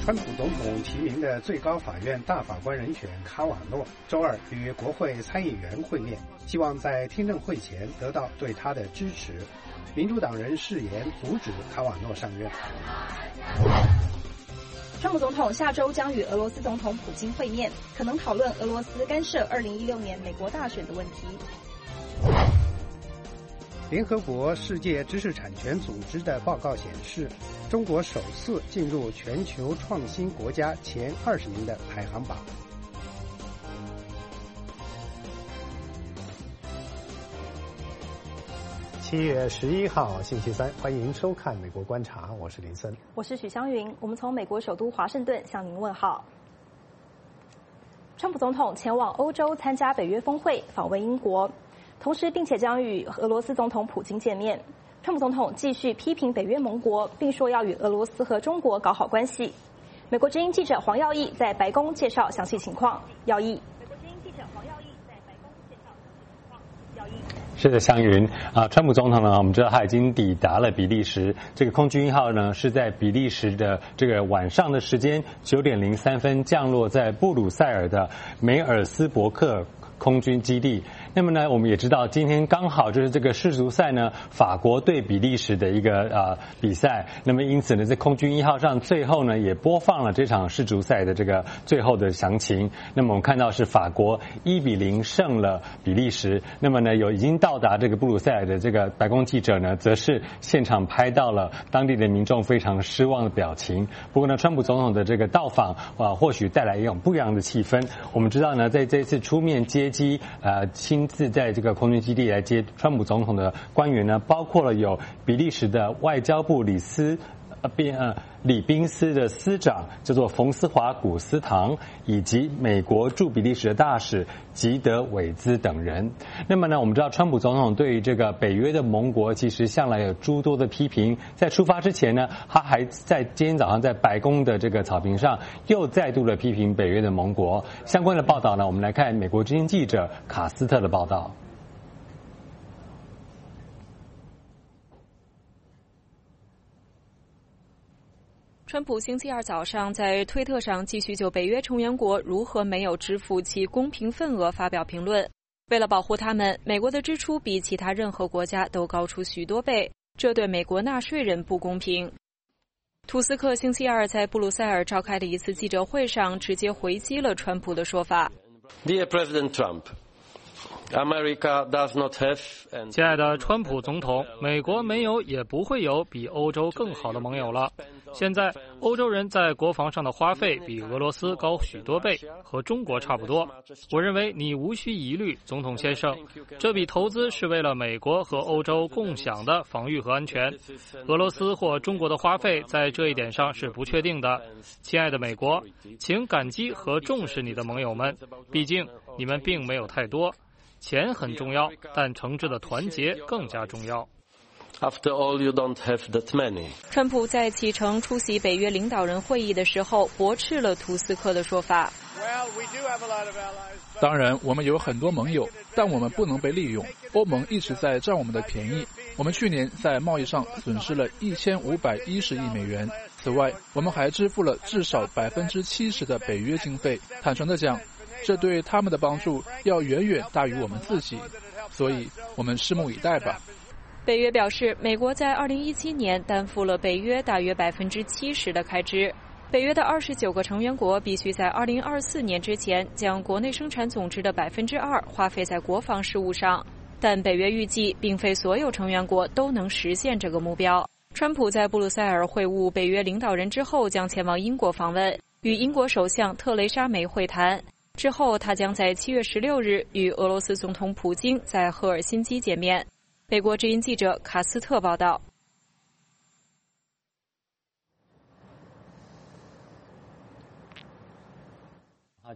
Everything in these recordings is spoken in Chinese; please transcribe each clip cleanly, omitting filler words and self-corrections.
川普总统提名的最高法院大法官人选卡瓦诺周二与国会参议员会面，希望在听证会前得到对他的支持。民主党人誓言阻止卡瓦诺上任。 川普总统下周将与俄罗斯总统普京会面，可能讨论俄罗斯干涉2016年美国大选的问题。 联合国世界知识产权组织的报告显示，中国首次进入全球创新国家前20名的排行榜。7月11号星期三，欢迎收看《美国观察》，我是林森， 我是许湘云。我们从美国首都华盛顿向您问好。川普总统前往欧洲参加北约峰会，访问英国，同时并且将与俄罗斯总统普京见面。川普总统继续批评北约盟国，并说要与俄罗斯和中国搞好关系。美国之音记者黄耀义在白宫介绍详细情况。耀义。 是的，湘云川普总统呢，我们知道他已经抵达了比利时。这个空军一号呢，是在比利时的这个晚上的时间9点03分降落在布鲁塞尔的梅尔斯伯克空军基地。那么呢，我们也知道今天刚好就是这个世足赛呢，法国对比利时的一个比赛。那么因此呢，在空军一号上最后呢也播放了这场世足赛的这个最后的详情。那么我们看到是法国1-0胜了比利时。那么呢，已经到达这个布鲁塞尔的这个白宫记者呢，则是现场拍到了当地的民众非常失望的表情。不过呢，川普总统的这个到访或许带来一种不一样的气氛。我们知道呢，在这次出面接机亲自在这个空军基地来接川普总统的官员呢，包括了有比利时的外交部礼宾司的司长叫做冯斯华古斯唐，以及美国驻比利时的大使吉德韦兹等人。那么呢，我们知道川普总统对于这个北约的盟国其实向来有诸多的批评。在出发之前呢，他还在今天早上在白宫的这个草坪上又再度的批评北约的盟国。相关的报道呢，我们来看美国之音记者卡斯特的报道。 川普星期二早上在推特上继续就北约成员国如何没有支付其公平份额发表评论。为了保护他们，美国的支出比其他任何国家都高出许多倍，这对美国纳税人不公平。图斯克星期二在布鲁塞尔召开的一次记者会上直接回击了川普的说法。 Dear President Trump,America does not have 亲爱的川普总统，美国没有也不会有比欧洲更好的盟友了。现在欧洲人在国防上的花费比俄罗斯高许多倍，和中国差不多。我认为你无需疑虑，总统先生，这笔投资是为了美国和欧洲共享的防御和安全。俄罗斯或中国的花费在这一点上是不确定的。亲爱的美国，请感激和重视你的盟友们，毕竟你们并没有太多。钱很重要，但诚挚的团结更加重要。 After all, you don't have that many. 川普在启程出席北约领导人会议的时候，驳斥了图斯克的说法。 当然，我们有很多盟友，但我们不能被利用。欧盟一直在占我们的便宜。我们去年在贸易上损失了1510亿美元。此外，我们还支付了至少70%的北约经费。坦诚地讲，这对他们的帮助要远远大于我们自己，所以我们拭目以待吧。 北约表示，美国在2017年担负了北约大约70%的开支。北约的29个成员国必须在2024年之前将国内生产总值的2%花费在国防事务上，但北约预计并非所有成员国都能实现这个目标。川普在布鲁塞尔会晤北约领导人之后，将前往英国访问，与英国首相特蕾莎梅会谈。之后，他将在7月16日与俄罗斯总统普京在赫尔辛基见面。美国之音记者卡斯特报道。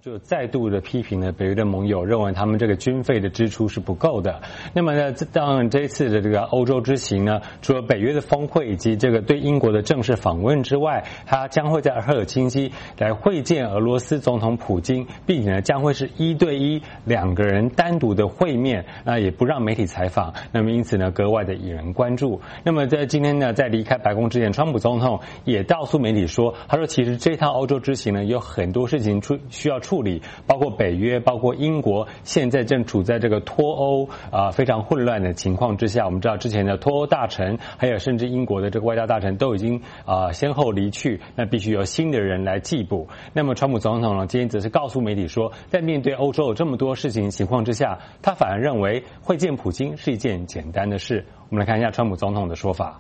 就再度的批评了北约的盟友，认为他们这个军费的支出是不够的。那么呢，当然这一次的这个欧洲之行呢，除了北约的峰会以及这个对英国的正式访问之外，他将会在赫尔辛基来会见俄罗斯总统普京，并且呢将会是1对12个人单独的会面，那也不让媒体采访，那么因此呢格外的引人关注。那么在今天呢，在离开白宫之前，川普总统也告诉媒体说，他说其实这趟欧洲之行呢有很多事情需要处理，包括北约，包括英国，现在正处在这个脱欧非常混乱的情况之下。我们知道之前的脱欧大臣，还有甚至英国的这个外交大臣都已经先后离去，那必须由新的人来替补。那么川普总统呢，今天则是告诉媒体说，在面对欧洲有这么多事情情况之下，他反而认为会见普京是一件简单的事。我们来看一下川普总统的说法。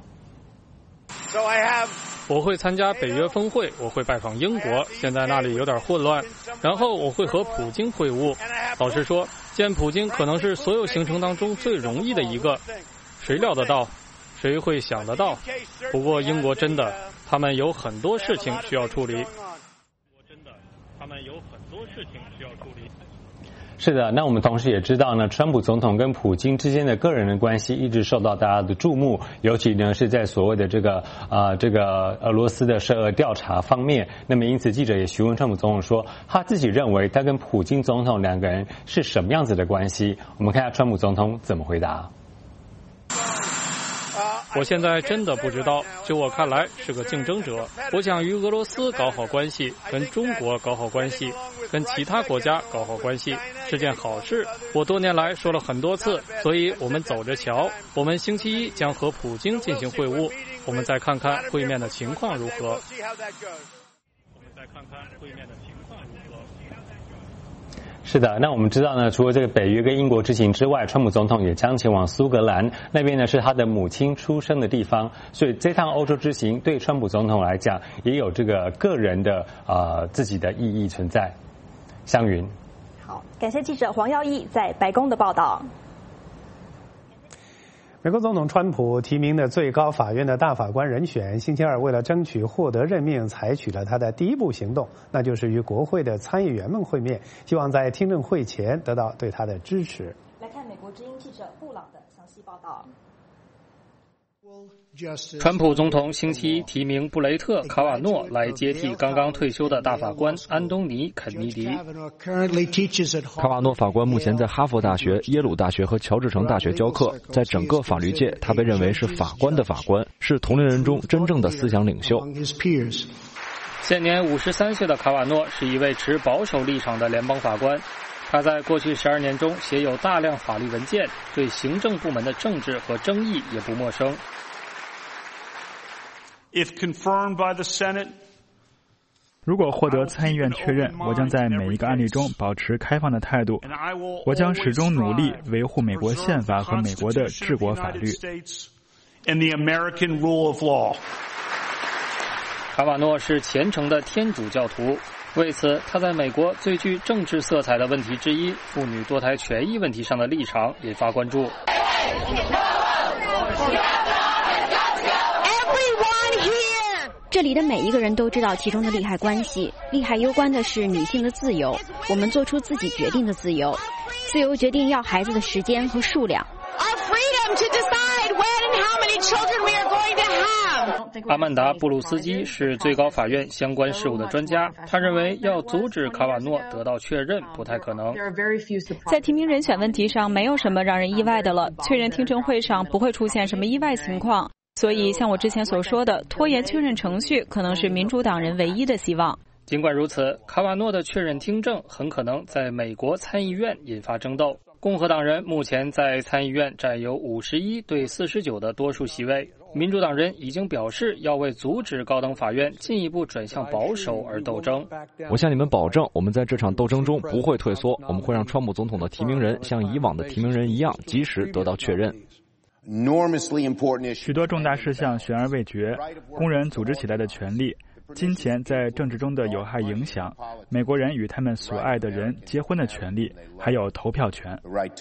我会参加北约峰会，我会拜访英国，现在那里有点混乱，然后我会和普京会晤。老实说，见普京可能是所有行程当中最容易的一个，谁料得到，谁会想得到？不过英国真的，他们有很多事情需要处理。 是的，那我们同时也知道呢，川普总统跟普京之间的个人的关系一直受到大家的注目，尤其呢是在所谓的这个俄罗斯的涉俄调查方面。那么因此记者也询问川普总统说，他自己认为他跟普京总统两个人是什么样子的关系？我们看一下川普总统怎么回答。 我现在真的不知道，就我看来是个竞争者。我想与俄罗斯搞好关系，跟中国搞好关系，跟其他国家搞好关系是件好事。我多年来说了很多次，所以我们走着瞧。我们星期一将和普京进行会晤，我们再看看会面的情况如何。 是的，那我们知道呢，除了这个北约跟英国之行之外，川普总统也将前往苏格兰，那边呢是他的母亲出生的地方，所以这趟欧洲之行对川普总统来讲也有这个个人的自己的意义存在。湘云， 好，感谢记者黄耀义在白宫的报道。 美国总统川普提名的最高法院的大法官人选，星期二为了争取获得任命，采取了他的第一步行动，那就是与国会的参议员们会面，希望在听证会前得到对他的支持。 来看美国之音记者布朗的详细报道。 川普总统星期一提名布雷特·卡瓦诺来接替刚刚退休的大法官安东尼·肯尼迪。 卡瓦诺法官目前在哈佛大学、耶鲁大学和乔治城大学教课，在整个法律界，他被认为是法官的法官，是同龄人中真正的思想领袖。 现年53岁的卡瓦诺是一位持保守立场的联邦法官。他在过去12年中写有大量法律文件，对行政部门的政治和争议也不陌生。 如果获得参议院确认，我将在每一个案例中保持开放的态度，我将始终努力维护美国宪法和美国的治国法律。 卡瓦诺是虔诚的天主教徒，为此他在美国最具政治色彩的问题之一妇女堕胎权益问题上的立场引发关注。 这里的每一个人都知道其中的利害关系，利害攸关的是女性的自由，我们做出自己决定的自由，自由决定要孩子的时间和数量。 阿曼达·布鲁斯基是最高法院相关事务的专家，他认为要阻止卡瓦诺得到确认不太可能。 在提名人选问题上，没有什么让人意外的了，确认听证会上不会出现什么意外情况。所以像我之前所说的，拖延确认程序可能是民主党人唯一的希望。 尽管如此，卡瓦诺的确认听证很可能在美国参议院引发争斗。共和党人目前在参议院占有51对49的多数席位，民主党人已经表示要为阻止高等法院进一步转向保守而斗争。 我向你们保证，我们在这场斗争中不会退缩，我们会让川普总统的提名人像以往的提名人一样及时得到确认。 许多重大事项悬而未决，工人组织起来的权利，金钱在政治中的有害影响，美国人与他们所爱的人结婚的权利，还有投票权。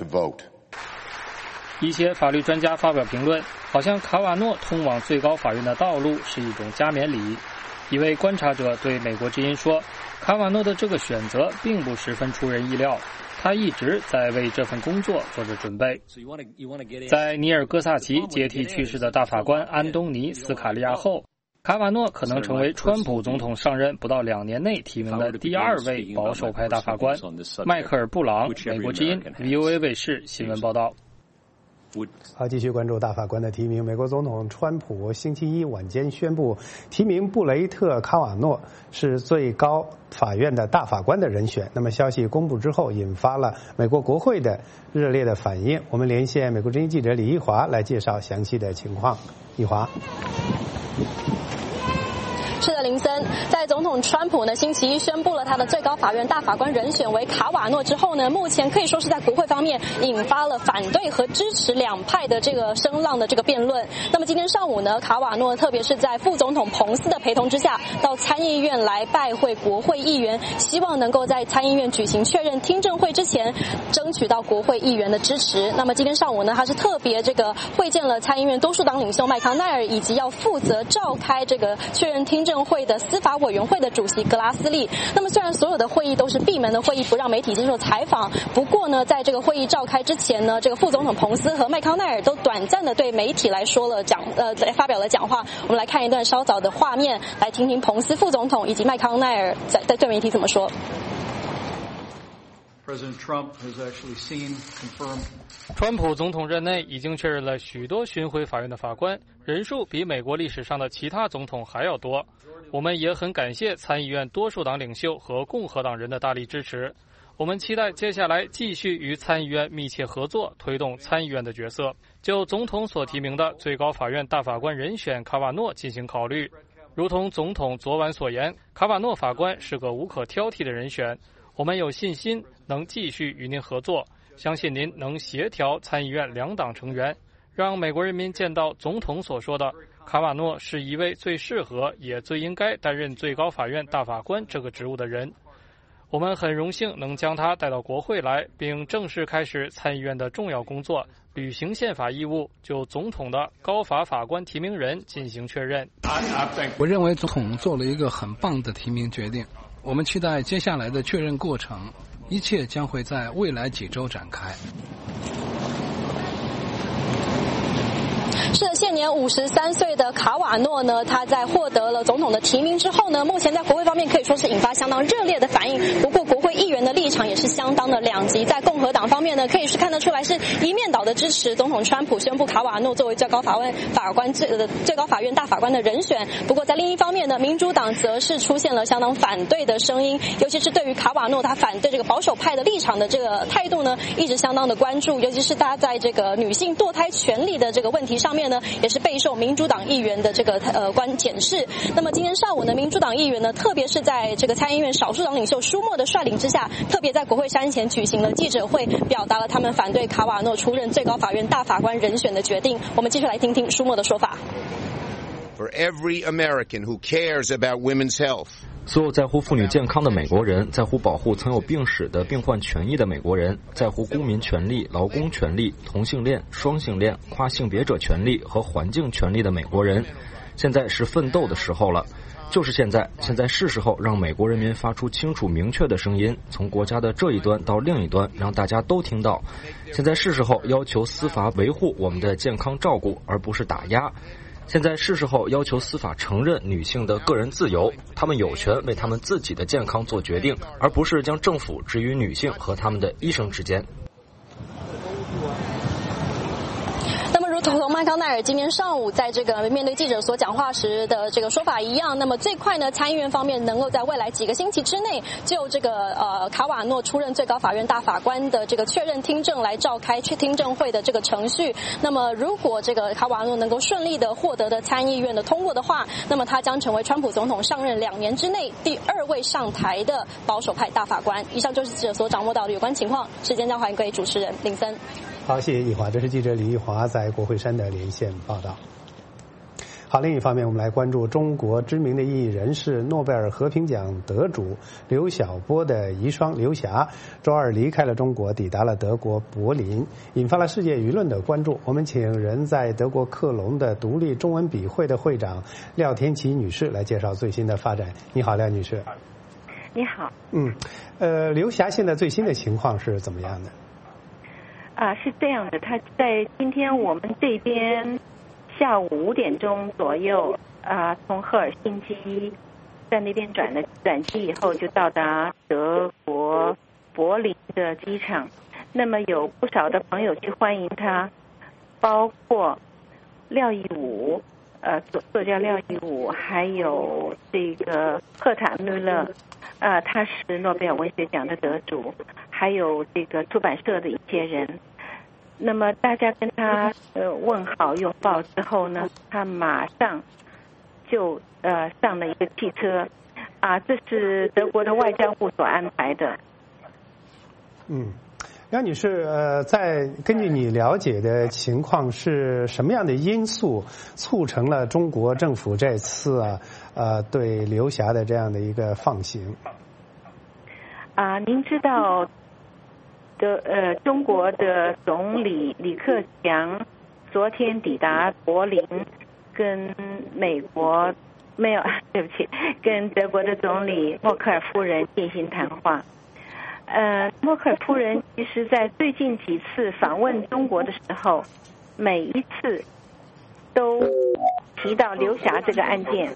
一些法律专家发表评论，好像卡瓦诺通往最高法院的道路是一种加冕礼。 一位观察者对美国之音说，卡瓦诺的这个选择并不十分出人意料，他一直在为这份工作做着准备。在尼尔·戈萨奇接替去世的大法官安东尼·斯卡利亚后，卡瓦诺可能成为川普总统上任不到2年内提名的第2位保守派大法官。迈克尔·布朗，美国之音 VOA 卫视新闻报道。 好，继续关注大法官的提名。美国总统川普星期一晚间宣布提名布雷特·卡瓦诺是最高法院的大法官的人选。那么消息公布之后，引发了美国国会的热烈的反应。我们连线美国之音记者李一华来介绍详细的情况。一华。 是的，林森，在总统川普呢星期一宣布了他的最高法院大法官人选为卡瓦诺之后呢，目前可以说是在国会方面引发了反对和支持两派的这个声浪的这个辩论。那么今天上午呢，卡瓦诺特别是在副总统彭斯的陪同之下，到参议院来拜会国会议员，希望能够在参议院举行确认听证会之前，争取到国会议员的支持。那么今天上午呢，他是特别这个会见了参议院多数党领袖麦康奈尔，以及要负责召开这个确认听证会的司法委员会的主席格拉斯利。那么虽然所有的会议都是闭门的会议，不让媒体接受采访，不过呢，在这个会议召开之前呢，这个副总统彭斯和麦康奈尔都短暂的对媒体来说了发表了讲话。我们来看一段稍早的画面，来听听彭斯副总统以及麦康奈尔在对媒体怎么说。 川普总统任内已经确认了许多巡回法院的法官，人数比美国历史上的其他总统还要多。我们也很感谢参议院多数党领袖和共和党人的大力支持。我们期待接下来继续与参议院密切合作，推动参议院的角色，就总统所提名的最高法院大法官人选卡瓦诺进行考虑。如同总统昨晚所言，卡瓦诺法官是个无可挑剔的人选。我们有信心能继续与您合作，相信您能协调参议院两党成员，让美国人民见到总统所说的卡瓦诺是一位最适合也最应该担任最高法院大法官这个职务的人。我们很荣幸能将他带到国会来，并正式开始参议院的重要工作，履行宪法义务，就总统的高法法官提名人进行确认。 我认为总统做了一个很棒的提名决定，我们期待接下来的确认过程，一切将会在未来几周展开。 是的，现年53岁的卡瓦诺呢，他在获得了总统的提名之后呢，目前在国会方面可以说是引发相当热烈的反应。不过国会议员的立场也是相当的两极，在共和党方面呢，可以是看得出来是一面倒的支持总统川普宣布卡瓦诺作为最高法院大法官的人选。不过在另一方面呢，民主党则是出现了相当反对的声音，尤其是对于卡瓦诺他反对这个保守派的立场的这个态度呢，一直相当的关注，尤其是他在这个女性堕胎权利的这个问题上面呢，也是备受民主党议员的这个检视。那么今天上午呢，民主党议员呢，特别是在这个参议院少数党领袖舒默的率领之下，特别在国会山前举行了记者会，表达了他们反对卡瓦诺出任最高法院大法官人选的决定。我们继续来听听舒默的说法。 For every American who cares about women's health. 所有在乎妇女健康的美国人，在乎保护曾有病史的病患权益的美国人，在乎公民权利、劳工权利、同性恋、双性恋、跨性别者权利和环境权利的美国人，现在是奋斗的时候了。就是现在是时候让美国人民发出清楚明确的声音，从国家的这一端到另一端，让大家都听到。现在是时候要求司法维护我们的健康照顾，而不是打压。现在是时候要求司法承认女性的个人自由，她们有权为她们自己的健康做决定，而不是将政府置于女性和她们的医生之间。 同麦康奈尔今天上午在这个面对记者所讲话时的这个说法一样，那么最快呢，参议院方面能够在未来几个星期之内就这个卡瓦诺出任最高法院大法官的这个确认听证来召开听证会的这个程序。那么如果这个卡瓦诺能够顺利的获得的参议院的通过的话，那么他将成为川普总统上任2年之内第2位上台的保守派大法官。以上就是记者所掌握到的有关情况，时间交还给主持人林森。 好，谢谢易华，这是记者李易华在国会山的连线报道。 好，另一方面，我们来关注中国知名的异议人士、诺贝尔和平奖得主刘晓波的遗孀刘霞，周二离开了中国，抵达了德国柏林，引发了世界舆论的关注。我们请人在德国克隆的独立中文笔会的会长廖天琪女士来介绍最新的发展。你好，廖女士。 你好。 刘霞现在最新的情况是怎么样的？ 是这样的，她在今天我们这边下午5点钟左右，从赫尔辛基在那边转机以后，就到达德国柏林的机场。那么有不少的朋友去欢迎她，包括廖亦武，作家廖亦武，还有这个赫塔穆勒，他是诺贝尔文学奖的得主，还有这个出版社的一些人。那么大家跟他问好拥抱之后呢，他马上就上了一个汽车，这是德国的外交部所安排的。 廖女士，根据你了解的情况，是什么样的因素促成了中国政府这次对刘霞的这样的一个放行？ 您知道中国的总理李克强昨天抵达柏林，跟跟德国的总理默克尔夫人进行谈话。默克尔夫人其实在最近几次访问中国的时候，每一次都提到刘霞这个案件。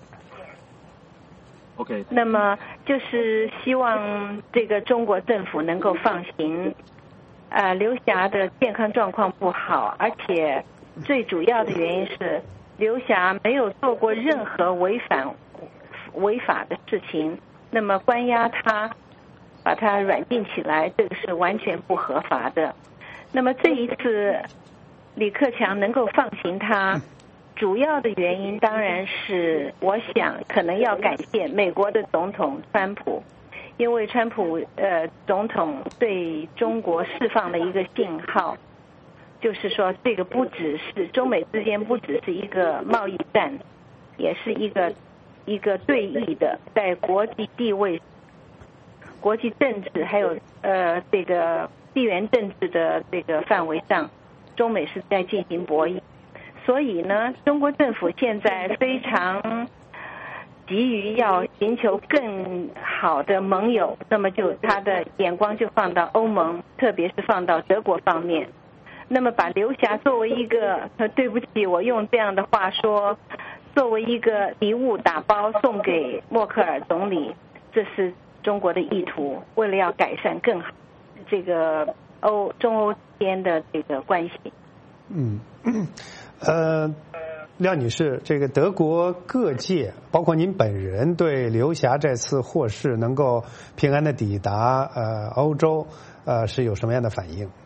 那么就是希望这个中国政府能够放行。刘霞的健康状况不好，而且最主要的原因是刘霞没有做过任何违法的事情，那么关押他，把他软禁起来，这个是完全不合法的。那么这一次李克强能够放行他，主要的原因当然是我想可能要感谢美国的总统川普，因为川普总统对中国释放了一个信号，就是说这个不只是中美之间不只是一个贸易战，也是一个对弈的，在国际地位、国际政治还有这个地缘政治的这个范围上，中美是在进行博弈。所以呢，中国政府现在非常急于要寻求更好的盟友，那么就他的眼光就放到欧盟，特别是放到德国方面。那么把刘霞作为一个，对不起，我用这样的话说，作为一个礼物打包送给默克尔总理，这是中国的意图，为了要改善更好这个中欧之间的这个关系。 廖女士，这个德国各界，包括您本人，对刘霞这次获释能够平安的抵达欧洲，是有什么样的反应？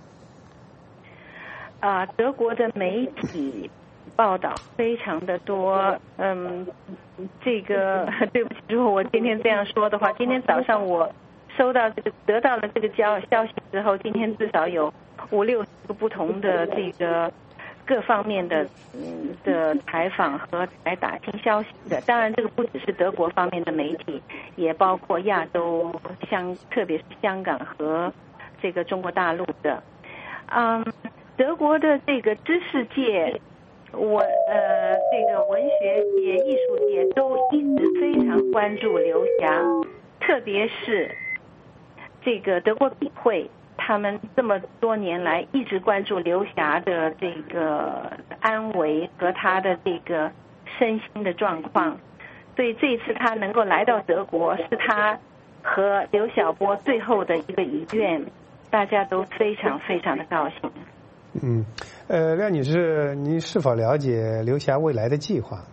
德国的媒体报道非常的多。这个对不起，如果我今天这样说的话，今天早上我得到了这个消息之后，今天至少有50-60个不同的这个各方面的采访和来打听消息的。当然这个不只是德国方面的媒体，也包括亚洲特别是香港和这个中国大陆的。德国的这个知识界，这个文学界、艺术界都一直非常关注刘霞，特别是这个德国笔会，他们这么多年来一直关注刘霞的这个安危和他的这个身心的状况，所以这一次他能够来到德国，是他和刘晓波最后的一个遗愿，大家都非常非常的高兴。 廖女士，您是否了解刘霞未来的计划？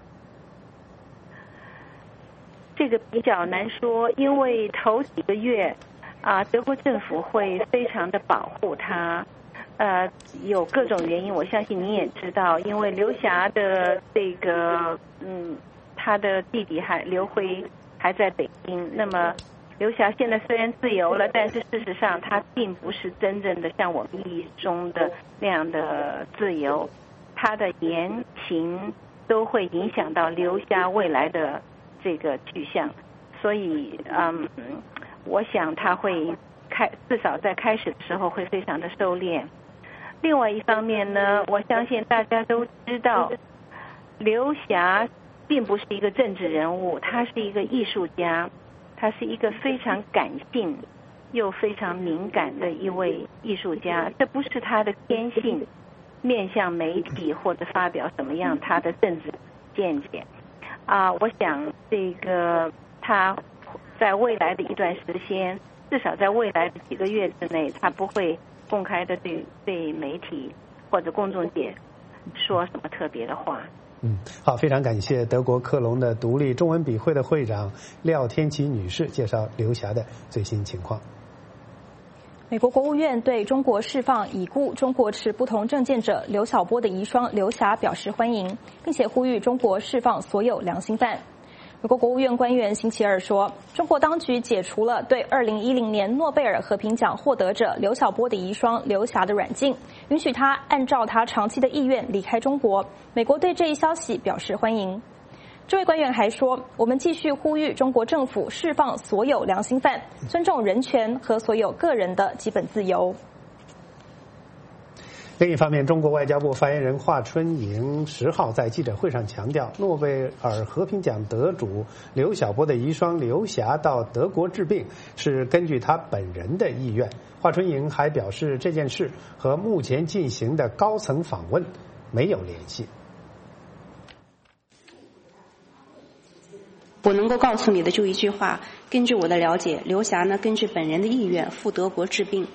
这个比较难说，因为头几个月德国政府会非常的保护他，有各种原因，我相信你也知道，因为刘霞的这个他的弟弟刘辉还在北京，那么刘霞现在虽然自由了，但是事实上他并不是真正的像我们意义中的那样的自由，他的言行都会影响到刘霞未来的这个去向。所以我想他会至少在开始的时候会非常的收敛。另外一方面呢，我相信大家都知道，刘霞并不是一个政治人物，他是一个艺术家，他是一个非常感性又非常敏感的一位艺术家，这不是他的天性，面向媒体或者发表什么样他的政治见解我想这个他在未来的一段时间，至少在未来的几个月之内，他不会公开的对媒体或者公众界说什么特别的话。 好，非常感谢德国科隆的独立中文笔会的会长廖天琪女士介绍刘霞的最新情况。 美国国务院对中国释放已故中国持不同政见者刘晓波的遗孀刘霞表示欢迎，并且呼吁中国释放所有良心犯。美国国务院官员星期二说，中国当局解除了对2010年诺贝尔和平奖获得者刘晓波的遗孀刘霞的软禁，允许他按照他长期的意愿离开中国。美国对这一消息表示欢迎。这位官员还说，我们继续呼吁中国政府释放所有良心犯，尊重人权和所有个人的基本自由。 另一方面，中国外交部发言人华春莹10号在记者会上强调，诺贝尔和平奖得主刘晓波的遗孀刘霞到德国治病是根据他本人的意愿。华春莹还表示，这件事和目前进行的高层访问没有联系。 我能够告诉你的就一句话，根据我的了解，刘霞呢根据本人的意愿赴德国治病。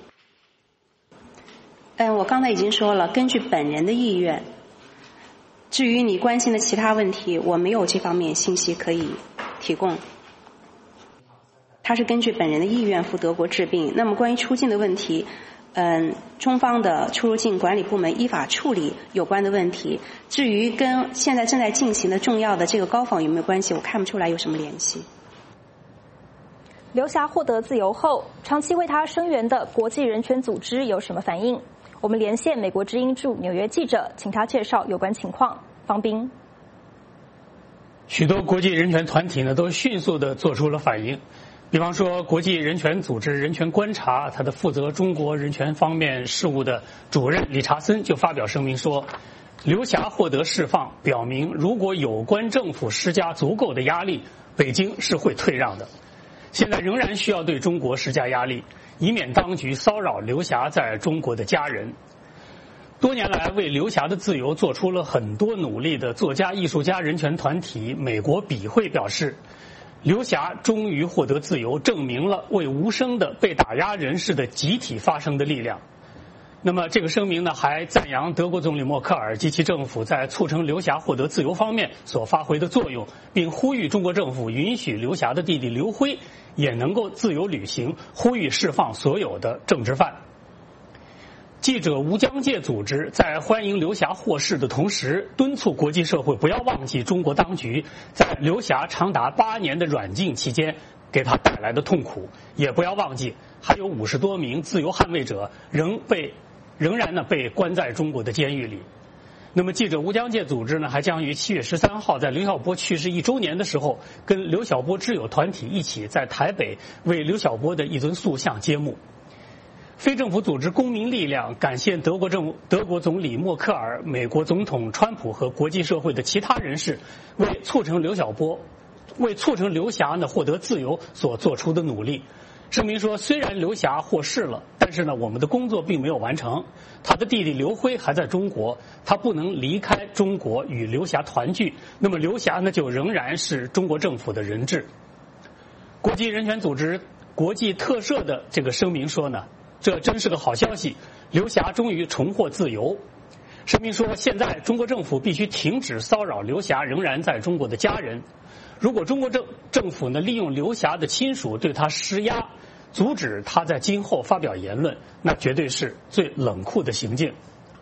我刚才已经说了，根据本人的意愿。至于你关心的其他问题，我没有这方面信息可以提供。他是根据本人的意愿赴德国治病。那么关于出境的问题，中方的出入境管理部门依法处理有关的问题。至于跟现在正在进行的重要的这个高访有没有关系，我看不出来有什么联系。 刘霞获得自由后，长期为他声援的国际人权组织有什么反应？我们连线美国之音驻纽约记者，请他介绍有关情况。方斌， 许多国际人权团体呢都迅速地做出了反应。比方说，国际人权组织人权观察，他的负责中国人权方面事务的主任理查森就发表声明说，刘霞获得释放，表明如果有关政府施加足够的压力，北京是会退让的。现在仍然需要对中国施加压力，以免当局骚扰刘霞在中国的家人。多年来为刘霞的自由做出了很多努力的作家、艺术家人权团体美国笔会表示，刘霞终于获得自由，证明了为无声的被打压人士的集体发声的力量。那么这个声明呢，还赞扬德国总理默克尔及其政府在促成刘霞获得自由方面所发挥的作用，并呼吁中国政府允许刘霞的弟弟刘辉也能够自由旅行，呼吁释放所有的政治犯。记者无疆界组织在欢迎刘霞获释的同时，敦促国际社会不要忘记中国当局在刘霞长达8年的软禁期间给他带来的痛苦，也不要忘记还有50多名自由捍卫者仍然被关在中国的监狱里。那么记者无疆界组织呢，还将于7月13号在刘晓波去世1周年的时候，跟刘晓波知友团体一起在台北为刘晓波的一尊塑像揭幕。非政府组织公民力量感谢德国总理默克尔、美国总统川普和国际社会的其他人士为促成刘霞呢获得自由所做出的努力。声明说，虽然刘霞获释了，但是呢我们的工作并没有完成。他的弟弟刘辉还在中国，他不能离开中国与刘霞团聚，那么刘霞呢就仍然是中国政府的人质。国际人权组织国际特赦的这个声明说呢，这真是个好消息，刘霞终于重获自由。声明说，现在中国政府必须停止骚扰刘霞仍然在中国的家人。如果中国政府呢利用刘霞的亲属对他施压，阻止他在今后发表言论，那绝对是最冷酷的行径。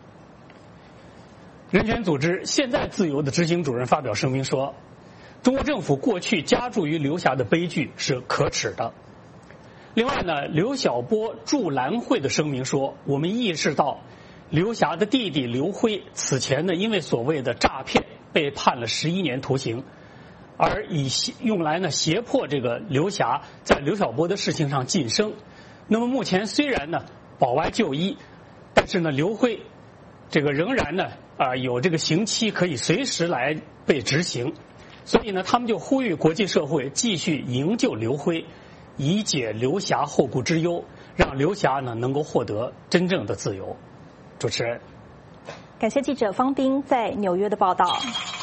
人权组织现在自由的执行主任发表声明说，中国政府过去加注于刘霞的悲剧是可耻的。另外呢，刘晓波驻兰会的声明说，我们意识到刘霞的弟弟刘辉此前呢因为所谓的诈骗被判了11年徒刑，而用来呢胁迫这个刘霞在刘晓波的事情上晋升。那么目前虽然呢保外就医，但是呢刘辉这个仍然呢有这个刑期可以随时来被执行，所以呢他们就呼吁国际社会继续营救刘辉，以解刘霞后顾之忧，让刘霞呢能够获得真正的自由。主持人， 感谢记者方斌在纽约的报道。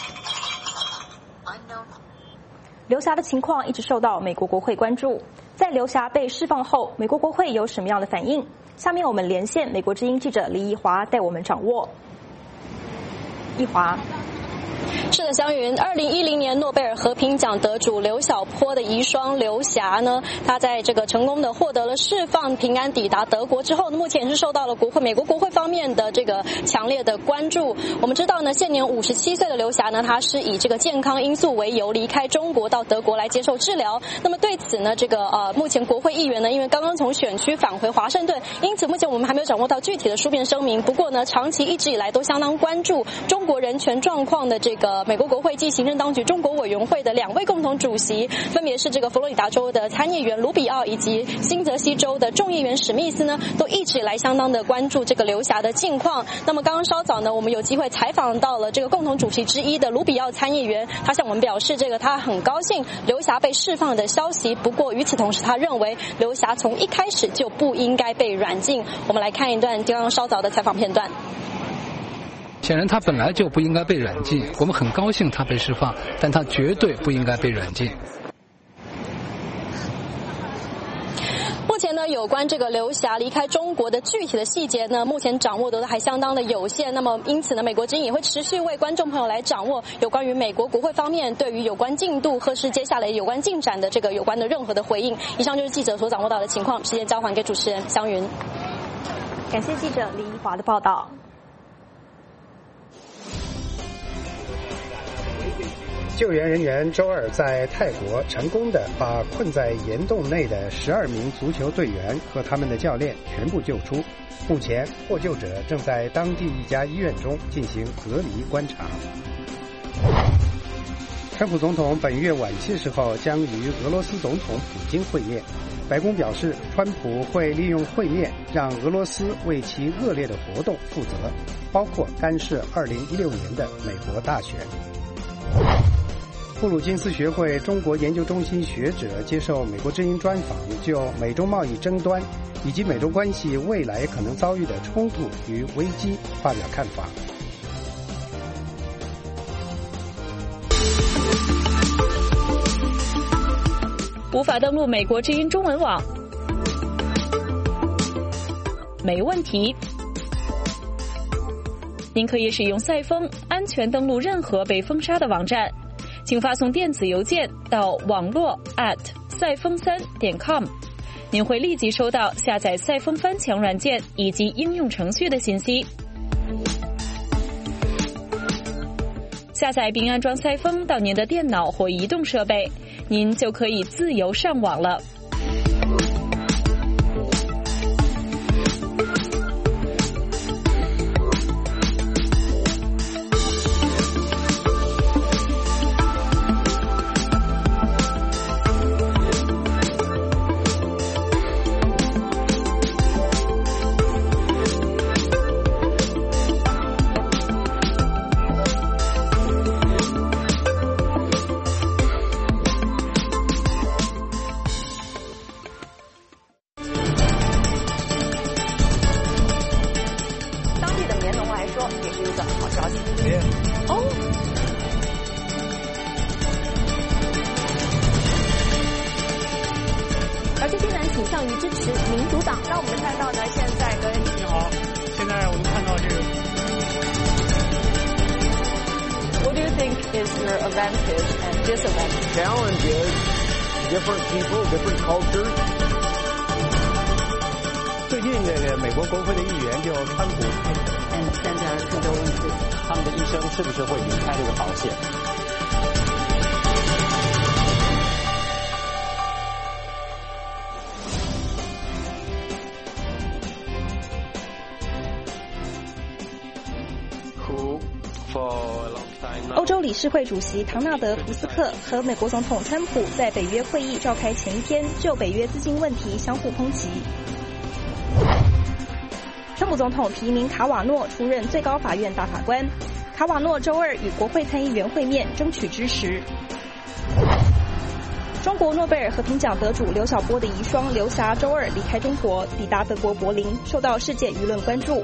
刘霞的情况一直受到美国国会关注。在刘霞被释放后，美国国会有什么样的反应？下面我们连线美国之音记者李义华带我们掌握。义华。 是的，湘云，2010年诺贝尔和平奖得主刘晓波的遗孀刘霞呢，她在这个成功的获得了释放，平安抵达德国之后呢，目前也是受到了美国国会方面的这个强烈的关注。我们知道呢，现年57岁的刘霞呢，她是以这个健康因素为由离开中国到德国来接受治疗。那么对此呢，这个目前国会议员呢，因为刚刚从选区返回华盛顿，因此目前我们还没有掌握到具体的书面声明。不过呢，长期一直以来都相当关注中国人权状况的这个美国国会暨行政当局中国委员会的2位共同主席，分别是这个佛罗里达州的参议员卢比奥以及新泽西州的众议员史密斯呢，都一直以来相当的关注这个刘霞的近况。那么刚刚稍早呢，我们有机会采访到了这个共同主席之一的卢比奥参议员，他向我们表示，他很高兴刘霞被释放的消息。不过与此同时，他认为刘霞从一开始就不应该被软禁。我们来看一段刚刚稍早的采访片段。 显然他本来就不应该被软禁，我们很高兴他被释放，但他绝对不应该被软禁。 目前呢，有关这个刘霞离开中国的具体的细节呢，目前掌握的还相当的有限。那么因此呢，美国之音也会持续为观众朋友来掌握有关于美国国会方面对于有关进度或是接下来有关进展的有关的任何的回应。以上就是记者所掌握到的情况，时间交还给主持人湘云。 感谢记者李义华的报道。 救援人员周二在泰国成功地把困在岩洞内的12名足球队员和他们的教练全部救出。目前，获救者正在当地一家医院中进行隔离观察。川普总统本月晚些时候将与俄罗斯总统普京会面。白宫表示，川普会利用会面让俄罗斯为其恶劣的活动负责，包括干涉2016年的美国大选。布鲁金斯学会中国研究中心学者接受美国之音专访，就美中贸易争端以及美中关系未来可能遭遇的冲突与危机发表看法。 无法登录美国之音中文网，没问题。您可以使用赛风安全登录任何被封杀的网站，请发送电子邮件到网络@赛风3.com，您会立即收到下载赛风翻墙软件以及应用程序的信息。下载并安装赛风到您的电脑或移动设备，您就可以自由上网了。 最近这个美国国会的议员就川普， 现在更多问题，他们的医生是不是会离开这个保险？ 欧洲理事会主席唐纳德·图斯克和美国总统川普在北约会议召开前一天就北约资金问题相互抨击。川普总统提名卡瓦诺出任最高法院大法官，卡瓦诺周二与国会参议员会面，争取支持。中国诺贝尔和平奖得主刘晓波的遗孀刘霞周二离开中国，抵达德国柏林，受到世界舆论关注。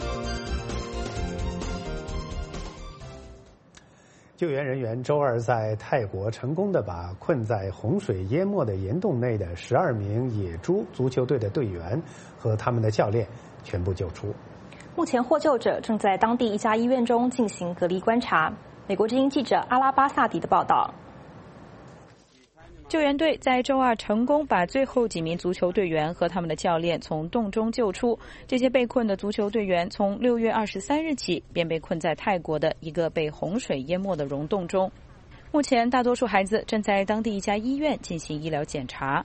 救援人员周二在泰国成功地把困在洪水淹没的岩洞内的12名野猪足球队的队员和他们的教练全部救出。 目前获救者正在当地一家医院中进行隔离观察。美国之音记者阿拉巴萨迪的报道。 救援队在周二成功把最后几名足球队员和他们的教练从洞中救出。这些被困的足球队员从6月23日起便被困在泰国的一个被洪水淹没的溶洞中。目前大多数孩子正在当地一家医院进行医疗检查。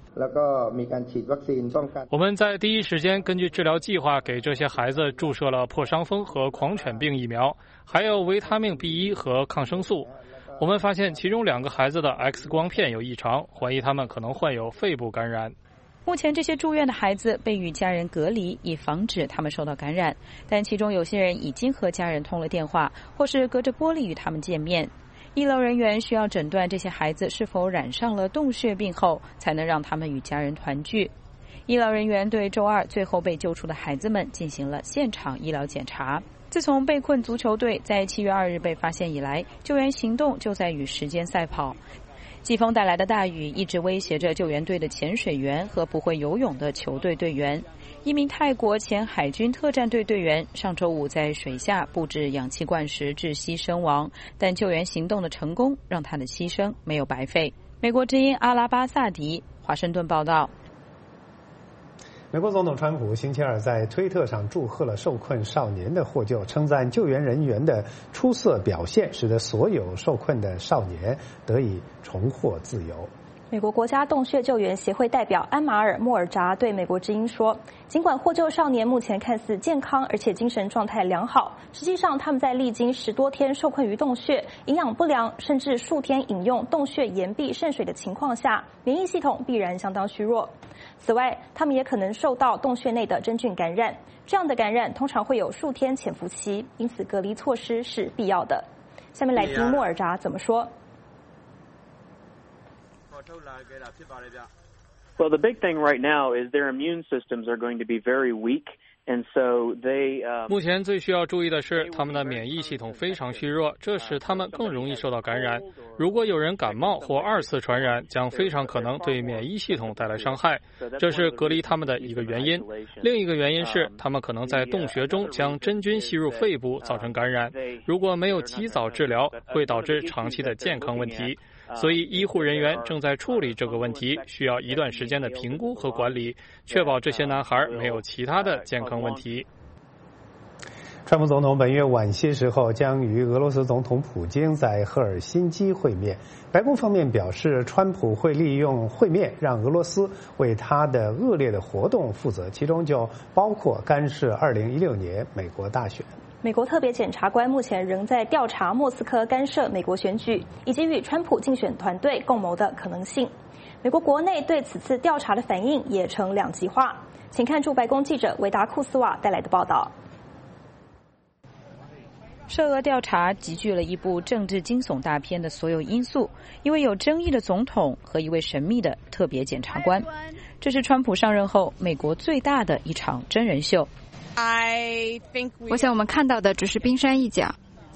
我们在第一时间根据治疗计划给这些孩子注射了破伤风和狂犬病疫苗，还有维他命 B1 和抗生素。我们发现其中2个孩子的 X 光片有异常，怀疑他们可能患有肺部感染。 目前这些住院的孩子被与家人隔离，以防止他们受到感染，但其中有些人已经和家人通了电话，或是隔着玻璃与他们见面。医疗人员需要诊断这些孩子是否染上了洞穴病后，才能让他们与家人团聚。医疗人员对周二最后被救出的孩子们进行了现场医疗检查。自从被困足球队在7月2日被发现以来，救援行动就在与时间赛跑。季风带来的大雨一直威胁着救援队的潜水员和不会游泳的球队队员。一名泰国前海军特战队队员上周五在水下布置氧气罐时窒息身亡，但救援行动的成功让他的牺牲没有白费。美国之音阿拉巴萨迪，华盛顿报道。 美国总统川普星期二在推特上祝贺了受困少年的获救，称赞救援人员的出色表现，使得所有受困的少年得以重获自由。 美国国家洞穴救援协会代表安马尔·莫尔扎对美国之音说，尽管获救少年目前看似健康而且精神状态良好，实际上他们在历经10多天受困于洞穴、营养不良，甚至数天饮用洞穴岩壁渗水的情况下，免疫系统必然相当虚弱。此外，他们也可能受到洞穴内的真菌感染，这样的感染通常会有数天潜伏期，因此隔离措施是必要的。下面来听莫尔扎怎么说。 Well, the big thing right now is their immune systems are going to be very weak. And so they, 目前最需要注意的是，他们的免疫系统非常虚弱，这使他们更容易受到感染。如果有人感冒或2次传染，将非常可能对免疫系统带来伤害，这是隔离他们的一个原因。另一个原因是，他们可能在洞穴中将真菌吸入肺部，造成感染。如果没有及早治疗，会导致长期的健康问题。所以医护人员正在处理这个问题，需要一段时间的评估和管理，确保这些男孩没有其他的健康问题。 川普总统本月晚些时候将与俄罗斯总统普京在赫尔辛基会面。白宫方面表示，川普会利用会面让俄罗斯为他的恶劣的活动负责，其中就包括干涉2016年美国大选。 美国特别检察官目前仍在调查莫斯科干涉美国选举以及与川普竞选团队共谋的可能性。美国国内对此次调查的反应也呈两极化。请看驻白宫记者维达库斯瓦带来的报道。 涉俄调查集聚了一部政治惊悚大片的所有因素，一位有争议的总统和一位神秘的特别检察官。这是川普上任后美国最大的一场真人秀。 我想我们看到的只是冰山一角。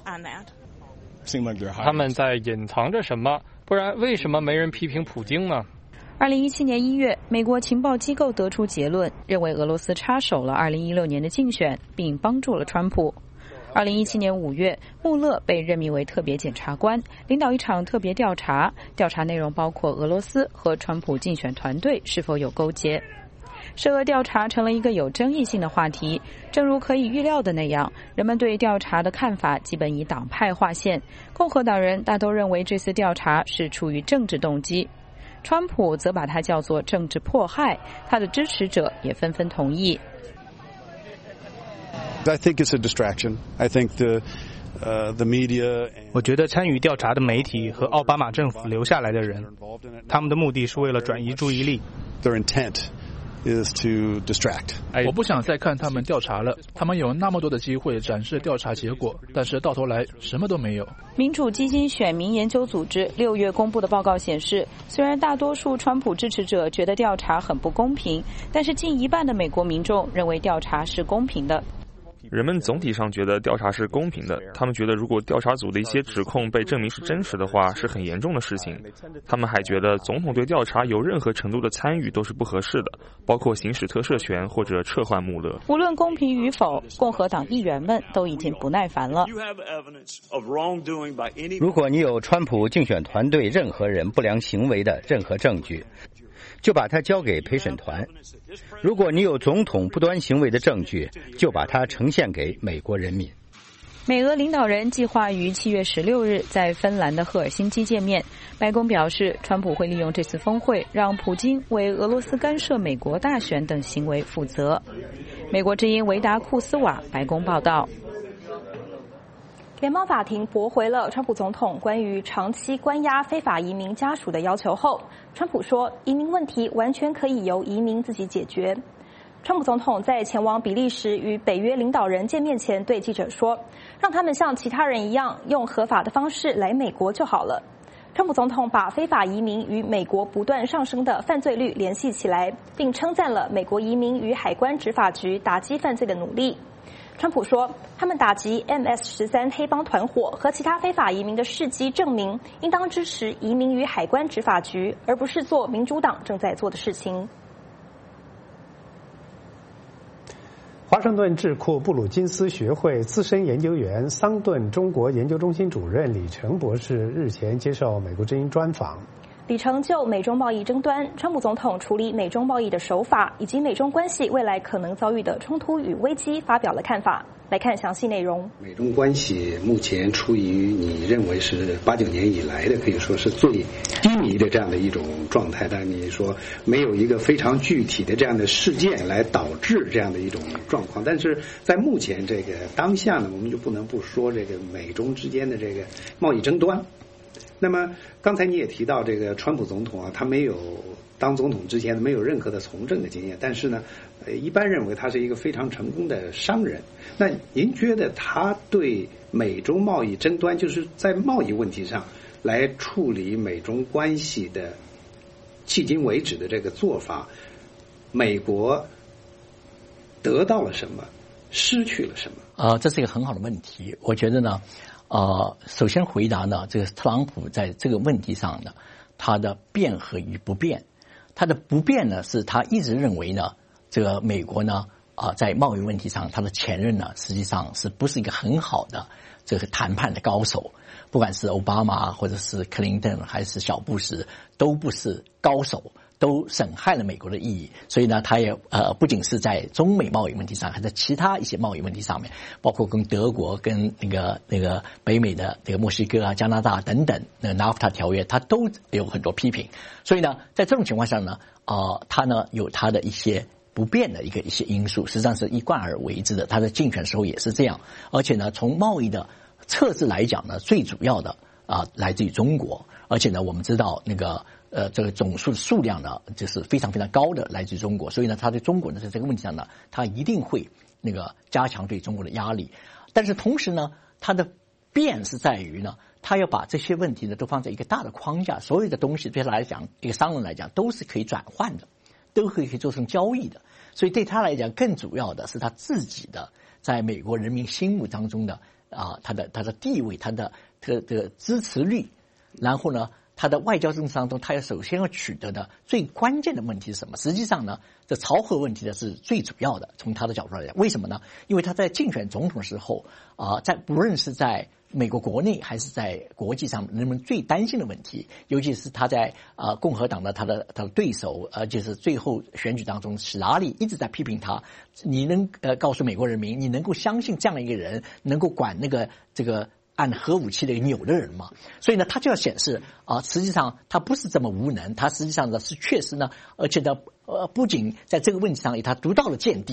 他们在隐藏着什么？不然为什么没人批评普京呢 ？2017年1月，美国情报机构得出结论，认为俄罗斯插手了2016年的竞选，并帮助了川普。2017年5月，穆勒被任命为特别检察官，领导一场特别调查，调查内容包括俄罗斯和川普竞选团队是否有勾结。涉俄调查成了一个有争议性的话题，正如可以预料的那样，人们对调查的看法基本以党派划线。共和党人大都认为这次调查是出于政治动机，川普则把它叫做政治迫害，他的支持者也纷纷同意。 I think it's a distraction. I think 我觉得参与调查的媒体和奥巴马政府留下来的人，他们的目的是为了转移注意力。 我不想再看他们调查了，他们有那么多的机会展示调查结果，但是到头来什么都没有。 民主基金选民研究组织6月公布的报告显示，虽然大多数川普支持者觉得调查很不公平，但是近一半的美国民众认为调查是公平的。 人们总体上觉得调查是公平的，他们觉得如果调查组的一些指控被证明是真实的话，是很严重的事情。他们还觉得总统对调查有任何程度的参与都是不合适的，包括行使特赦权或者撤换穆勒。 无论公平与否，共和党议员们都已经不耐烦了。 如果你有川普竞选团队任何人不良行为的任何证据，就把它交给陪审团。如果你有总统不端行为的证据，就把它呈现给美国人民。 美俄领导人计划于7月16日在芬兰的赫尔辛基见面。白宫表示，川普会利用这次峰会让普京为俄罗斯干涉美国大选等行为负责。美国之音维达库斯瓦白宫报道。 联邦法庭驳回了川普总统关于长期关押非法移民家属的要求后，川普说，移民问题完全可以由移民自己解决。川普总统在前往比利时与北约领导人见面前对记者说，让他们像其他人一样用合法的方式来美国就好了。川普总统把非法移民与美国不断上升的犯罪率联系起来，并称赞了美国移民与海关执法局打击犯罪的努力。川普说，他们打击 MS-13 黑帮团伙和其他非法移民的事迹证明，应当支持移民与海关执法局，而不是做民主党正在做的事情。 华盛顿智库布鲁金斯学会资深研究员桑顿中国研究中心主任李成博士日前接受美国之音专访。 李成就美中贸易争端、川普总统处理美中贸易的手法，以及美中关系未来可能遭遇的冲突与危机发表了看法。来看详细内容。 美中关系目前处于你认为是8-9年以来的可以说是最低迷的这样的一种状态，但你说没有一个非常具体的这样的事件来导致这样的一种状况，但是在目前这个当下呢，我们就不能不说这个美中之间的这个贸易争端。那么刚才你也提到这个川普总统啊，他没有当总统之前没有任何的从政的经验，但是呢，一般认为他是一个非常成功的商人。那您觉得他对美中贸易争端，就是在贸易问题上来处理美中关系的迄今为止的这个做法，美国得到了什么，失去了什么？ 这是一个很好的问题。我觉得呢，首先回答呢，这个特朗普在这个问题上呢，他的变和与不变。他的不变呢，是他一直认为呢，这个美国呢，在贸易问题上，他的前任呢，实际上是不是一个很好的这个谈判的高手？不管是奥巴马或者是克林顿还是小布什，都不是高手，都损害了美国的意义。所以呢，他也不仅是在中美贸易问题上，还在其他一些贸易问题上面，包括跟德国、跟那个北美的这个墨西哥啊、加拿大等等，那个 NAFTA 条约，他都有很多批评。所以呢，在这种情况下呢，他呢有他的一些不变的一些因素，实际上是一贯而为之的。他在竞选时候也是这样，而且呢，从贸易的测试来讲呢，最主要的来自于中国，而且呢，我们知道那个这个总数量呢，就是非常非常高的来自于中国，所以呢，他对中国呢在这个问题上呢，他一定会那个加强对中国的压力。但是同时呢，他的变是在于呢，他要把这些问题呢都放在一个大的框架，所有的东西对他来讲，一个商人来讲都是可以转换的，都可以做成交易的。所以对他来讲，更主要的是他自己的在美国人民心目当中的他的地位，他的这个支持率，然后呢，他的外交政策当中，他要首先要取得的最关键的问题是什么？实际上呢，这朝核问题呢是最主要的。从他的角度来讲，为什么呢？因为他在竞选总统的时候在不论是在美国国内还是在国际上，人们最担心的问题，尤其是他在共和党的他的对手，就是最后选举当中，希拉里一直在批评他。你能告诉美国人民，你能够相信这样的一个人能够管这个按核武器的钮的人嘛？所以呢，他就要显示实际上他不是这么无能，他实际上呢是确实呢，而且呢不仅在这个问题上他独到的见地，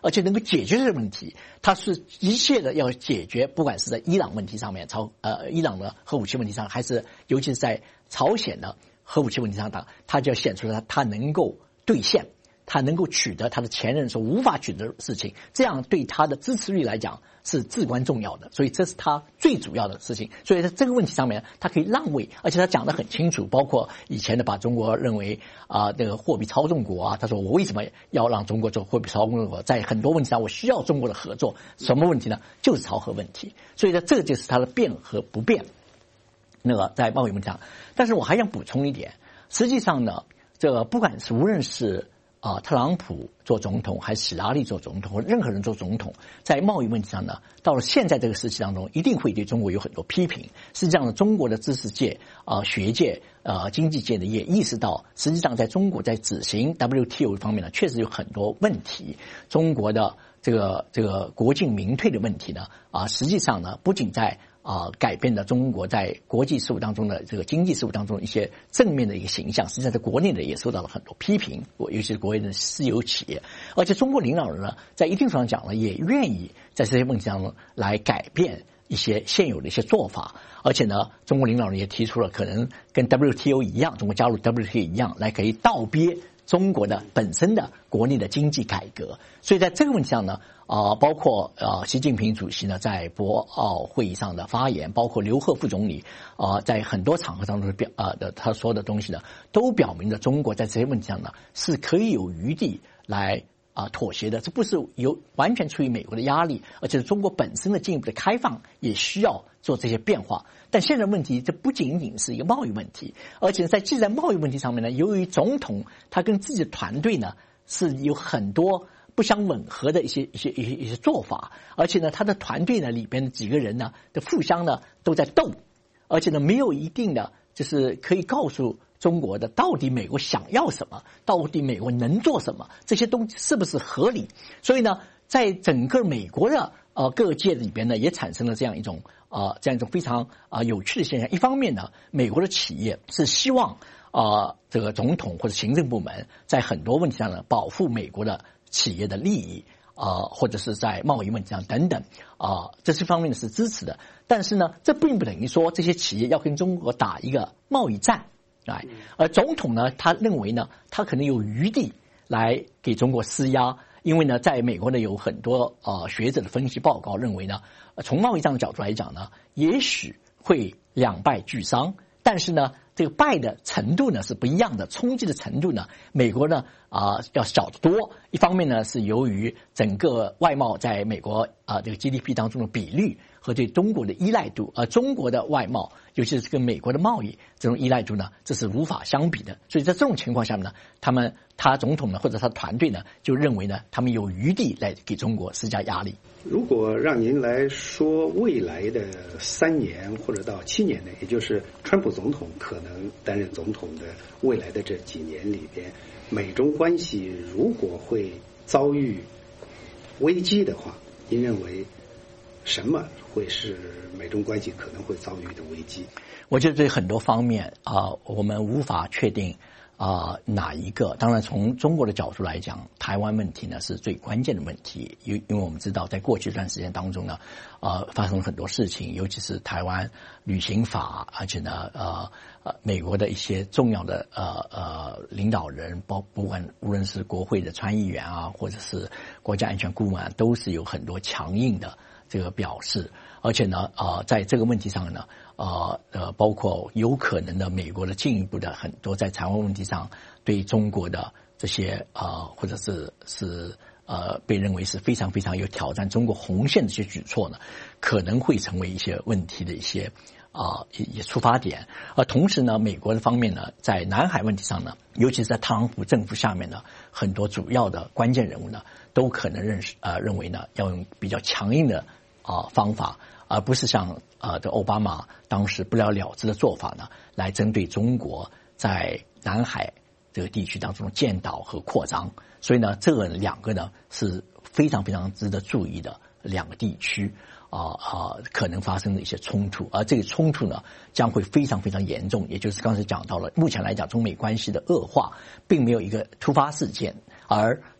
而且能够解决这个问题，它是一切的要解决，不管是在伊朗问题上面，伊朗的核武器问题上，还是尤其是在朝鲜的核武器问题上，它就要显出它能够兑现，它能够取得它的前任所无法取得的事情，这样对它的支持率来讲是至关重要的，所以这是他最主要的事情。所以在这个问题上面，他可以让位，而且他讲得很清楚，包括以前的把中国认为这个货币操纵国啊，他说我为什么要让中国做货币操纵国？在很多问题上我需要中国的合作，什么问题呢？就是朝核问题。所以呢，这个就是他的变和不变。那个在贸易问题上，但是我还想补充一点，实际上呢，这个不管是无论是特朗普做总统，还是希拉里做总统，或任何人做总统，在贸易问题上呢，到了现在这个时期当中，一定会对中国有很多批评。实际上呢，中国的知识界、学界、经济界的也意识到，实际上在中国在执行 WTO 方面呢，确实有很多问题。中国的这个国进民退的问题呢，实际上呢，不仅在改变了中国在国际事务当中的这个经济事务当中一些正面的一个形象，实际上在国内呢也受到了很多批评，尤其是国内的私有企业。而且中国领导人呢，在一定程度上讲呢，也愿意在这些问题当中来改变一些现有的一些做法。而且呢，中国领导人也提出了可能跟 WTO 一样，中国加入 WTO 一样，来可以倒逼中国的本身的国内的经济改革。所以在这个问题上呢，包括习近平主席呢在博鳌会议上的发言，包括刘鹤副总理在很多场合当中他说的东西呢，都表明了中国在这些问题上呢是可以有余地来妥协的。这不是完全出于美国的压力，而且中国本身的进一步的开放也需要做这些变化。但现在问题，这不仅仅是一个贸易问题，而且在贸易问题上面呢，由于总统他跟自己的团队呢是有很多不相吻合的一些做法，而且呢，他的团队呢里边的几个人呢的互相呢都在斗，而且呢没有一定的就是可以告诉中国的到底美国想要什么，到底美国能做什么，这些东西是不是合理？所以呢，在整个美国的各界里边呢，也产生了这样一种非常有趣的现象。一方面呢，美国的企业是希望这个总统或者行政部门在很多问题上呢保护美国的企业的利益或者是在贸易问题上等等这些方面呢是支持的。但是呢，这并不等于说这些企业要跟中国打一个贸易战。而总统呢，他认为呢，他可能有余地来给中国施压，因为呢，在美国呢有很多学者的分析报告认为呢，从贸易战的角度来讲呢，也许会两败俱伤，但是呢，这个败的程度呢是不一样的，冲击的程度呢，美国呢要小得多。一方面呢是由于整个外贸在美国这个 GDP 当中的比率和对中国的依赖度，而中国的外贸尤其是跟美国的贸易这种依赖度呢，这是无法相比的。所以在这种情况下呢，他总统呢或者他团队呢就认为呢，他们有余地来给中国施加压力。 如果让您来说未来的3年或者到7年内，也就是川普总统可能担任总统的未来的这几年里边，美中关系如果会遭遇危机的话，您认为什么会是美中关系可能会遭遇的危机？ 我觉得对很多方面我们无法确定哪一个。当然从中国的角度来讲，台湾问题呢是最关键的问题，因为我们知道在过去一段时间当中呢发生了很多事情，尤其是台湾旅行法，而且呢美国的一些重要的领导人，无论是国会的参议员或者是国家安全顾问都是有很多强硬的这个表示。而且呢在这个问题上呢包括有可能的美国的进一步的很多在台湾问题上对中国的这些或者是被认为是非常非常有挑战中国红线的这些举措呢，可能会成为一些问题的一些出发点。而同时呢，美国的方面呢，在南海问题上呢，尤其是在特朗普政府下面呢，很多主要的关键人物呢，都可能认为呢，要用比较强硬的方法，而不是像这奥巴马当时不了了之的做法呢，来针对中国在南海这个地区当中的建岛和扩张。所以呢，这两个呢是非常非常值得注意的两个地区可能发生的一些冲突，而这个冲突呢将会非常非常严重。也就是刚才讲到了，目前来讲中美关系的恶化并没有一个突发事件，而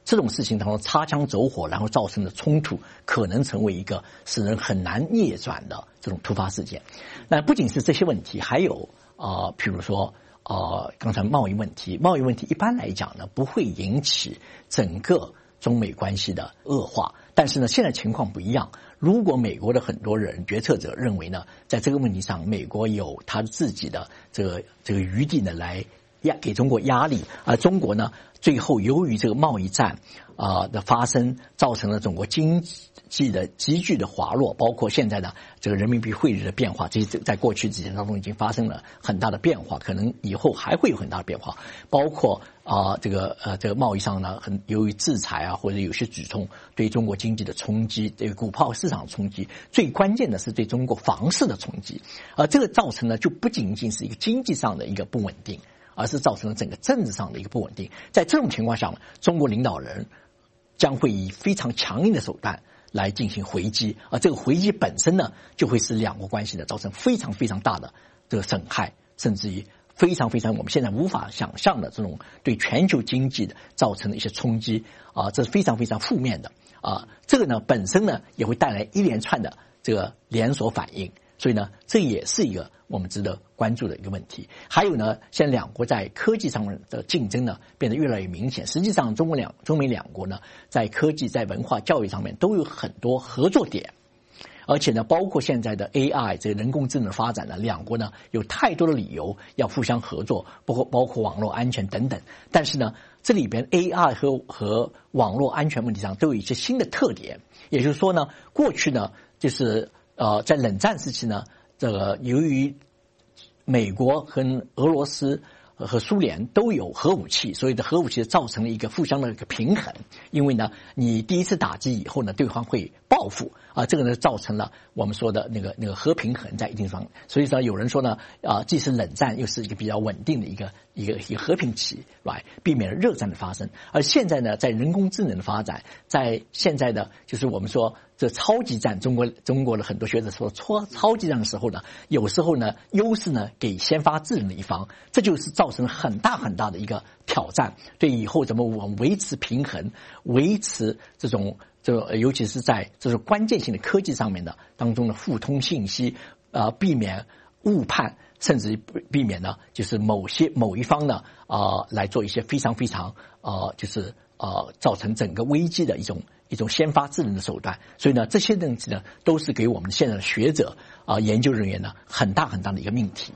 这种事情当中擦枪走火，然后造成的冲突，可能成为一个使人很难逆转的这种突发事件。那不仅是这些问题，还有譬如说刚才贸易问题一般来讲呢，不会引起整个中美关系的恶化。但是呢，现在情况不一样。如果美国的很多人决策者认为呢，在这个问题上，美国有他自己的这个余地呢，来给中国压力，而中国呢，最后由于这个贸易战的发生，造成了中国经济的急剧的滑落，包括现在的这个人民币汇率的变化，这些在过去几年当中已经发生了很大的变化，可能以后还会有很大的变化。包括这个贸易上呢，由于制裁或者有些举措对中国经济的冲击，对股票市场的冲击，最关键的是对中国房市的冲击。这个造成呢，就不仅仅是一个经济上的一个不稳定，而是造成了整个政治上的一个不稳定。在这种情况下，中国领导人将会以非常强硬的手段来进行回击，而这个回击本身呢，就会使两国关系呢造成非常非常大的这个损害，甚至于非常非常我们现在无法想象的这种对全球经济的造成的一些冲击这是非常非常负面的这个呢本身呢也会带来一连串的这个连锁反应。所以呢，这也是一个我们值得关注的一个问题。还有呢，现在两国在科技上面的竞争呢变得越来越明显。实际上，中美两国呢在科技、在文化教育上面都有很多合作点，而且呢，包括现在的 AI 这个人工智能的发展呢，两国呢有太多的理由要互相合作，包括网络安全等等。但是呢，这里边 AI 和网络安全问题上都有一些新的特点。也就是说呢，过去呢就是在冷战时期呢，这个由于美国和俄罗斯和苏联都有核武器，所以的核武器造成了一个互相的一个平衡。因为呢，你第一次打击以后呢，对方会报复这个呢造成了我们说的那个核平衡在一定方。所以说有人说呢，既是冷战又是一个比较稳定的一个和平期 ，right， 避免了热战的发生。而现在呢，在人工智能的发展，在现在的就是我们说这超级战，中国的很多学者说超级战的时候呢，有时候呢优势呢给先发制人的一方，这就是造成很大很大的一个挑战。对以后怎么我们维持平衡，维持这种尤其是在这种关键性的科技上面的当中的互通信息，避免误判，甚至避免呢就是某一方呢来做一些非常非常就是造成整个危机的一种先发制人的手段。所以呢，这些东西呢都是给我们现在的学者研究人员呢很大很大的一个命题。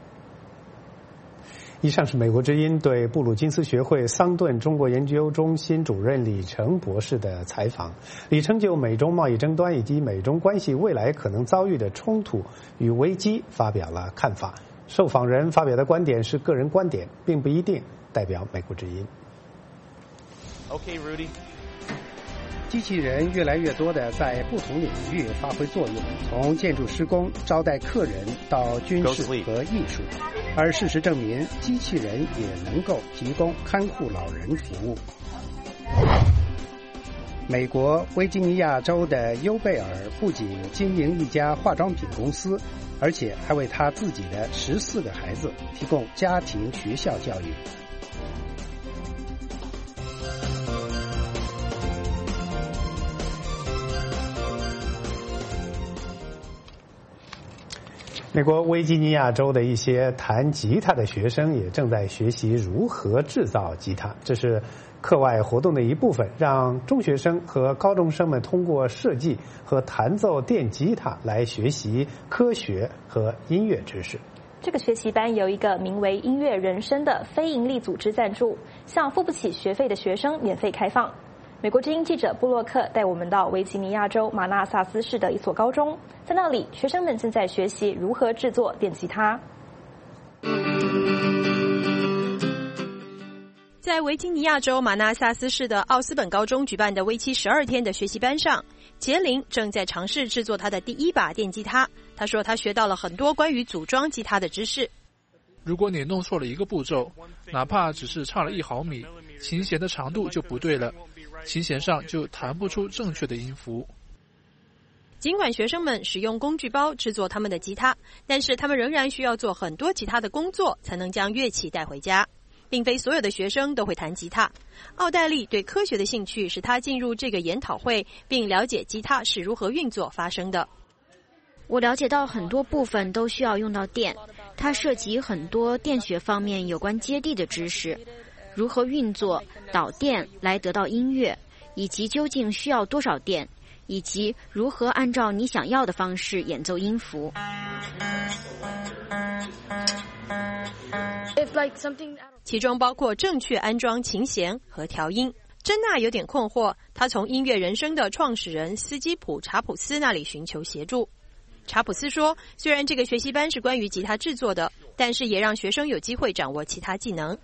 以上是美国之音对布鲁金斯学会桑顿中国研究中心主任李成博士的采访。李成就美中贸易争端以及美中关系未来可能遭遇的冲突与危机发表了看法。受访人发表的观点是个人观点，并不一定代表美国之音。 Okay, Rudy. 机器人越来越多地在不同领域发挥作用，从建筑施工、招待客人到军事和艺术。而事实证明，机器人也能够提供看护老人服务。美国维吉尼亚州的尤贝尔不仅经营一家化妆品公司，而且还为他自己的14个孩子提供家庭学校教育。美国维吉尼亚州的一些弹吉他的学生也正在学习如何制造吉他，这是课外活动的一部分，让中学生和高中生们通过设计和弹奏电吉他来学习科学和音乐知识。 这个学习班由一个名为音乐人生的非营利组织赞助，向付不起学费的学生免费开放。美国之音记者布洛克带我们到维吉尼亚州马纳萨斯市的一所高中，在那里，学生们正在学习如何制作电吉他。 在维吉尼亚州马纳萨斯市的奥斯本高中举办的为期12天的学习班上，杰林正在尝试制作他的第一把电吉他。他说他学到了很多关于组装吉他的知识。 如果你弄错了一个步骤，哪怕只是差了1毫米，琴弦的长度就不对了，琴弦上就弹不出正确的音符。 尽管学生们使用工具包制作他们的吉他，但是他们仍然需要做很多其他的工作才能将乐器带回家。 并非所有的学生都会弹吉他。奥黛丽对科学的兴趣使她进入这个研讨会，并了解吉他是如何运作发生的。 我了解到很多部分都需要用到电，它涉及很多电学方面有关接地的知识，如何运作导电来得到音乐，以及究竟需要多少电，以及如何按照你想要的方式演奏音符。 其中包括正确安装琴弦和调音。珍娜有点困惑，她从音乐人生的创始人斯基普·查普斯那里寻求协助。查普斯说，虽然这个学习班是关于吉他制作的，但是也让学生有机会掌握其他技能。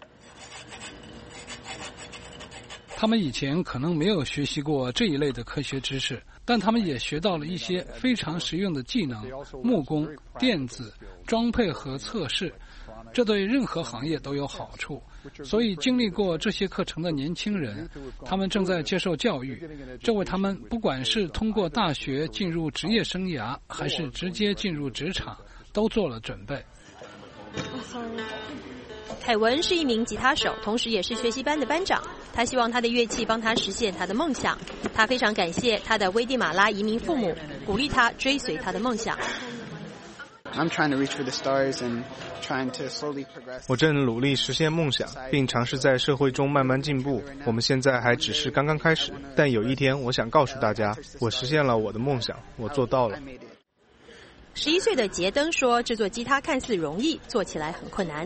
他们以前可能没有学习过这一类的科学知识，但他们也学到了一些非常实用的技能，木工、电子、装配和测试，这对任何行业都有好处。所以经历过这些课程的年轻人，他们正在接受教育，这为他们不管是通过大学进入职业生涯，还是直接进入职场，都做了准备。 凯文是一名吉他手，同时也是学习班的班长。他希望他的乐器帮他实现他的梦想。他非常感谢他的危地马拉移民父母，鼓励他追随他的梦想。 我正努力实现梦想，并尝试在社会中慢慢进步。我们现在还只是刚刚开始，但有一天我想告诉大家，我实现了我的梦想，我做到了。 11岁的杰登说，制作吉他看似容易，做起来很困难。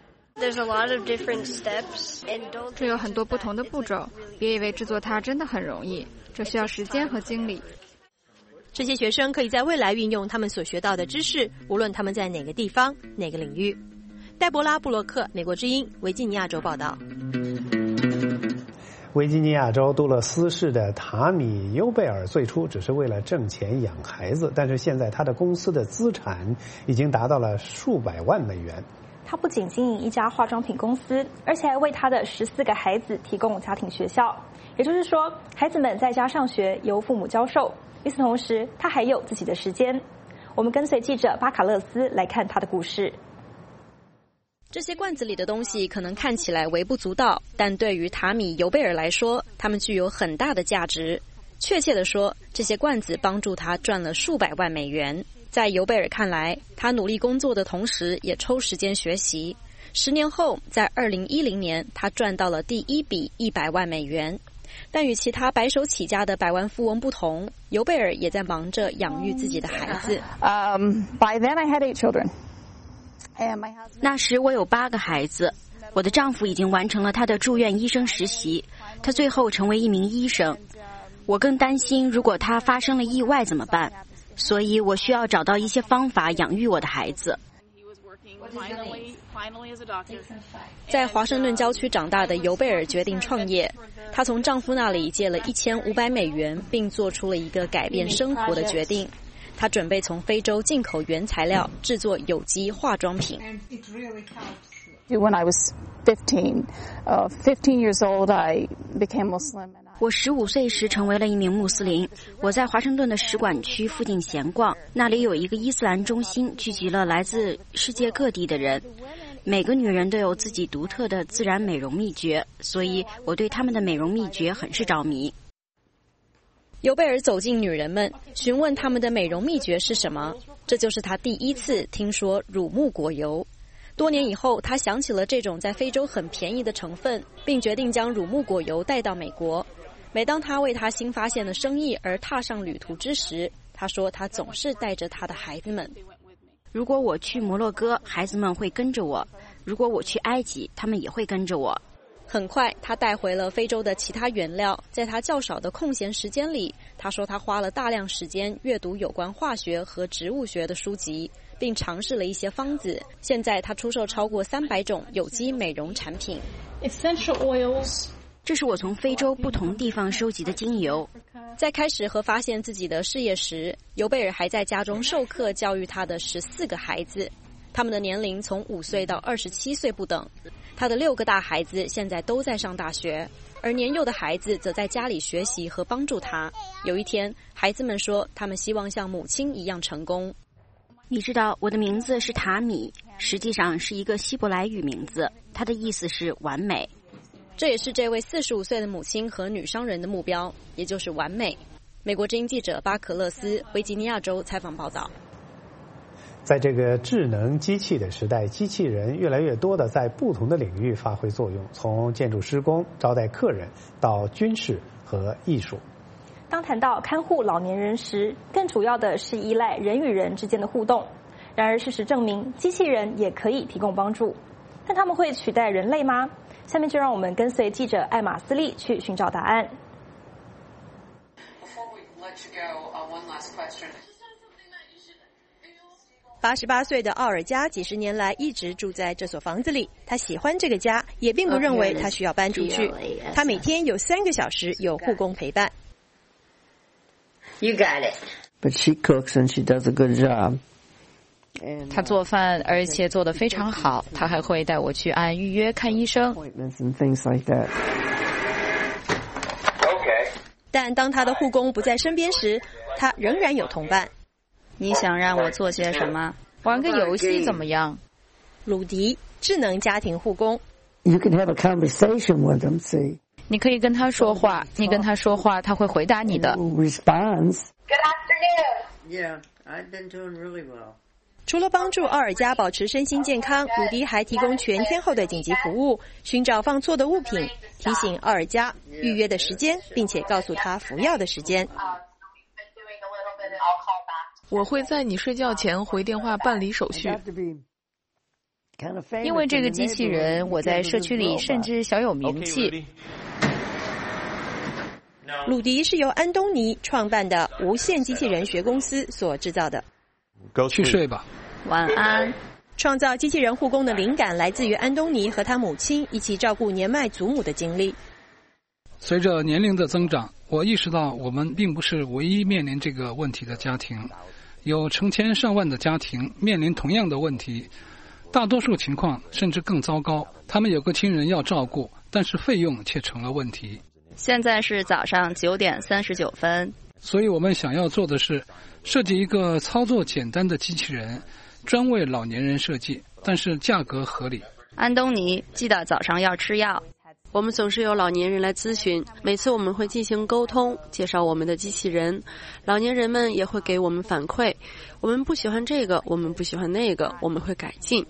这有很多不同的步骤，别以为制作它真的很容易，这需要时间和精力。 这些学生可以在未来运用他们所学到的知识，无论他们在哪个地方、哪个领域。黛博拉·布洛克，美国之音，维吉尼亚州报道。 维吉尼亚州杜勒斯市的塔米·尤贝尔最初只是为了挣钱养孩子，但是现在他的公司的资产已经达到了数百万美元。 他不仅经营一家化妆品公司，而且还为他的14个孩子提供家庭学校，也就是说，孩子们在家上学由父母教授。与此同时，他还有自己的时间。我们跟随记者巴卡勒斯来看他的故事。 这些罐子里的东西可能看起来微不足道，但对于塔米·尤贝尔来说，它们具有很大的价值。确切地说，这些罐子帮助他赚了数百万美元。在尤贝尔看来，他努力工作的同时也抽时间学习。10年后，在2010年，他赚到了第一笔100万美元。但与其他白手起家的百万富翁不同，尤贝尔也在忙着养育自己的孩子。 By then I had 8 children. 那时我有8个孩子，我的丈夫已经完成了他的住院医生实习，他最后成为一名医生。我更担心如果他发生了意外怎么办，所以我需要找到一些方法养育我的孩子。 在华盛顿郊区长大的尤贝尔决定创业，她从丈夫那里借了1500美元，并做出了一个改变生活的决定。她准备从非洲进口原材料，制作有机化妆品。 When I was 15 years old, I became Muslim. 我15岁时成为了一名穆斯林。我在华盛顿的使馆区附近闲逛，那里有一个伊斯兰中心，聚集了来自世界各地的人。每个女人都有自己独特的自然美容秘诀，所以我对她们的美容秘诀很是着迷。 尤贝尔走进女人们，询问她们的美容秘诀是什么。这就是她第一次听说乳木果油。多年以后，他想起了这种在非洲很便宜的成分，并决定将乳木果油带到美国。每当他为他新发现的生意而踏上旅途之时，他说他总是带着他的孩子们。 如果我去摩洛哥，孩子们会跟着我；如果我去埃及，他们也会跟着我。 很快，他带回了非洲的其他原料。在他较少的空闲时间里，他说他花了大量时间阅读有关化学和植物学的书籍，并尝试了一些方子。现在他出售超过300种有机美容产品。 Essential oils。这是我从非洲不同地方收集的精油。 在开始和发现自己的事业时，尤贝尔还在家中授课教育他的14个孩子，他们的年龄从5岁到27岁不等。他的6个大孩子现在都在上大学，而年幼的孩子则在家里学习和帮助他。有一天，孩子们说他们希望像母亲一样成功。 你知道我的名字是塔米， 实际上是一个希伯来语名字，它的意思是完美。 这也是这位45岁的母亲和女商人的目标，也就是完美。美国之音记者巴克勒斯，维吉尼亚州采访报道。 在这个智能机器的时代，机器人越来越多的在不同的领域发挥作用，从建筑施工、招待客人到军事和艺术。 当谈到看护老年人时，更主要的是依赖人与人之间的互动。然而事实证明，机器人也可以提供帮助，但他们会取代人类吗？下面就让我们跟随记者艾玛斯利去寻找答案。 88岁的奥尔加几十年来一直住在这所房子里，他喜欢这个家，也并不认为他需要搬出去。他每天有3个小时有护工陪伴。 You got it. But she cooks and she does a good job. 她做饭，而且做得非常好。她还会带我去按预约看医生。 但当他的护工不在身边时，他仍然有同伴。 你想让我做些什么？玩个游戏怎么样？ 鲁迪，智能家庭护工。 You can have a conversation with them, see. 你可以跟他说话，你跟他说话，他会回答你的。 Responds. Good afternoon. Yeah, I've been doing really well. 除了帮助奥尔加保持身心健康，鲁迪还提供全天候的紧急服务，寻找放错的物品，提醒奥尔加预约的时间，并且告诉他服药的时间。 我会在你睡觉前回电话办理手续。 因为这个机器人，我在社区里甚至小有名气。 鲁迪是由安东尼创办的无线机器人学公司所制造的。 去睡吧， 晚安。 创造机器人护工的灵感来自于安东尼和他母亲一起照顾年迈祖母的经历。 随着年龄的增长，我意识到我们并不是唯一面临这个问题的家庭，有成千上万的家庭面临同样的问题，大多数情况甚至更糟糕。他们有个亲人要照顾，但是费用却成了问题。 现在是早上9点39分。 所以我们想要做的是设计一个操作简单的机器人，专为老年人设计，但是价格合理。 安东尼，记得早上要吃药。 我们总是有老年人来咨询，每次我们会进行沟通，介绍我们的机器人，老年人们也会给我们反馈，我们不喜欢这个，我们不喜欢那个，我们会改进。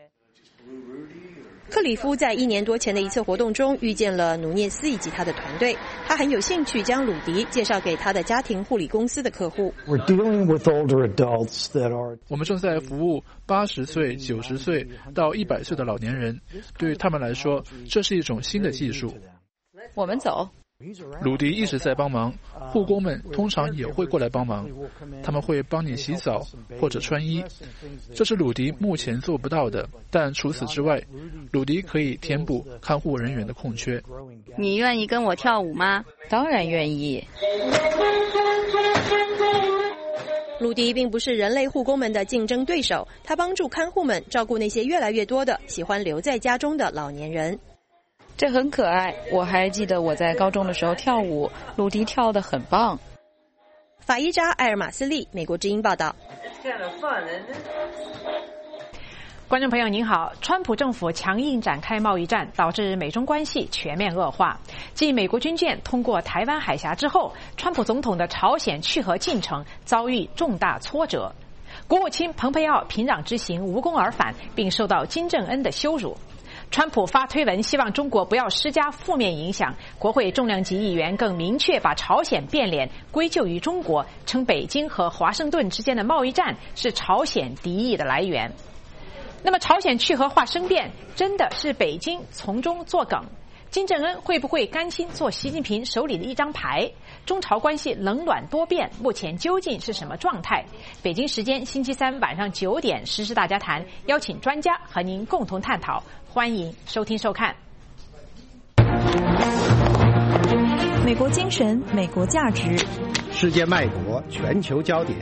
克里夫在1年多前的一次活动中遇见了努涅斯以及他的团队，他很有兴趣将鲁迪介绍给他的家庭护理公司的客户。 我们正在服务80岁、90岁到100岁的老年人，对他们来说，这是一种新的技术。 我们走。 鲁迪一直在帮忙，护工们通常也会过来帮忙，他们会帮你洗澡或者穿衣，这是鲁迪目前做不到的，但除此之外，鲁迪可以填补看护人员的空缺。 你愿意跟我跳舞吗？当然愿意。 鲁迪并不是人类护工们的竞争对手，他帮助看护们照顾那些越来越多的喜欢留在家中的老年人。 这很可爱，我还记得我在高中的时候跳舞，鲁迪跳得很棒。 法医扎埃尔马斯利，美国之音报道。 观众朋友您好，川普政府强硬展开贸易战，导致美中关系全面恶化。继美国军舰通过台湾海峡之后，川普总统的朝鲜去核进程遭遇重大挫折。国务卿蓬佩奥平壤之行无功而返，并受到金正恩的羞辱。川普发推文希望中国不要施加负面影响，国会重量级议员更明确把朝鲜变脸归咎于中国，称北京和华盛顿之间的贸易战是朝鲜敌意的来源。那么朝鲜去核化生变真的是北京从中作梗？金正恩会不会甘心做习近平手里的一张牌？中朝关系冷暖多变，目前究竟是什么状态？北京时间星期3晚上9点，时事大家谈，邀请专家和您共同探讨，欢迎收听收看。 美国精神，美国价值， 世界脉搏，全球焦点。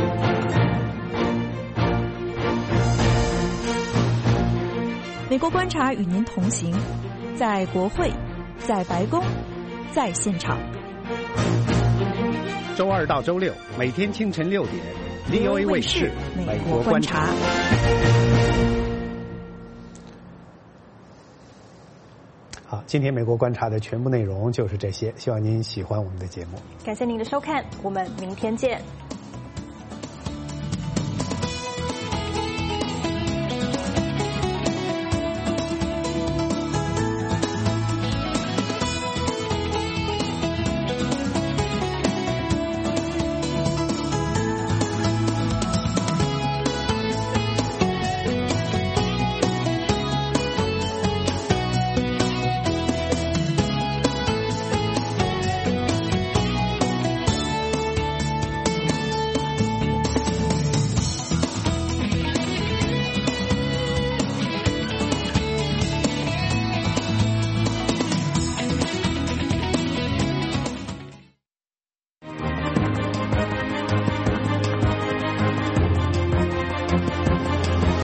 美国观察与您同行，在国会，在白宫，在现场。 周2到周6，每天清晨6点，VOA 卫视《美国观察》。 好，今天美国观察的全部内容就是这些，希望您喜欢我们的节目。 感谢您的收看，我们明天见。